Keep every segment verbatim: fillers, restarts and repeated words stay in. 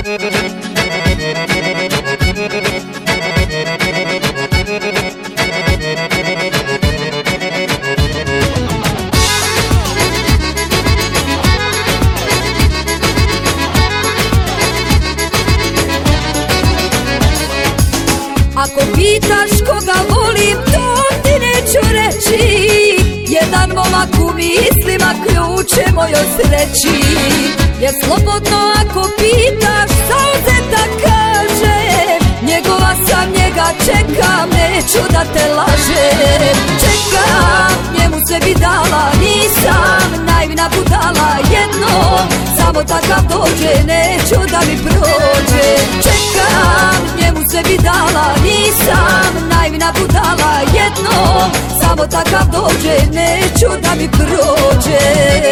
Ako pitaš koga volim, to ti neću reći. Jedan momak u mislima, ključe mojoj sreći. Jer slobodno ako pitaš, zauzeta kažem, njegova sam, njega čekam, neću da te lažem. Čekam, njemu sve bi dala, nisam naivna budala. Jedno, samo takav dođe, neću da mi prođe. Čekam, njemu sve bi dala, nisam naivna budala. Jedno, samo takav dođe, neću da mi prođe.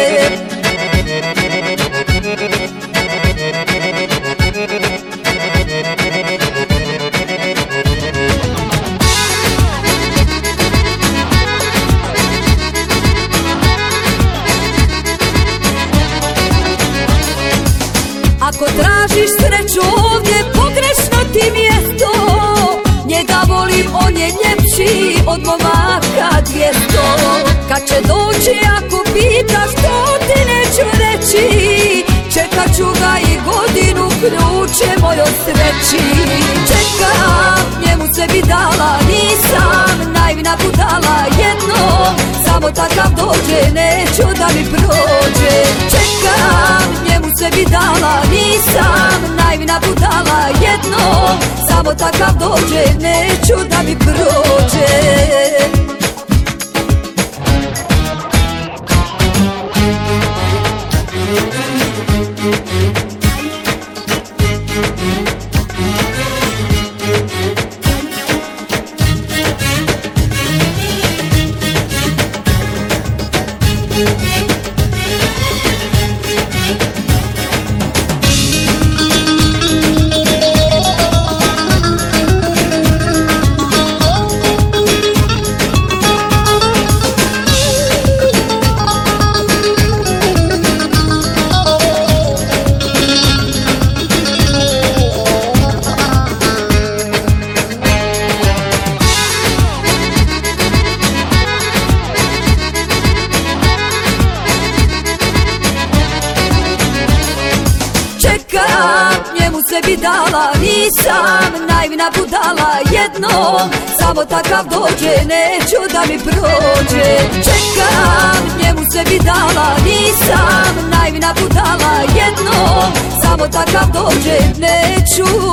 Ako tražiš sreću ovdje, pogrešno ti mjesto. Njega volim, on je ljepši od momaka dvjesto. Kad će doći ako pitaš, to ti neću reći. Čekat ću ga i godinu, ključe mojoj sreći. Čekam, njemu sve bi dala, nisam naivna budala. Jedno, samo takav dođe, neću da mi prođe. Čekam, njemu sve bi dala, nisam naivna budala. Jedno, samo takav dođe, neću da mi prođe. Njemu sve bi dala, nisam naivna budala. Jedno, samo takav dođe, neću da mi prođe. Čekam, njemu sve bi dala, nisam naivna budala. Jedno, samo takav dođe, neću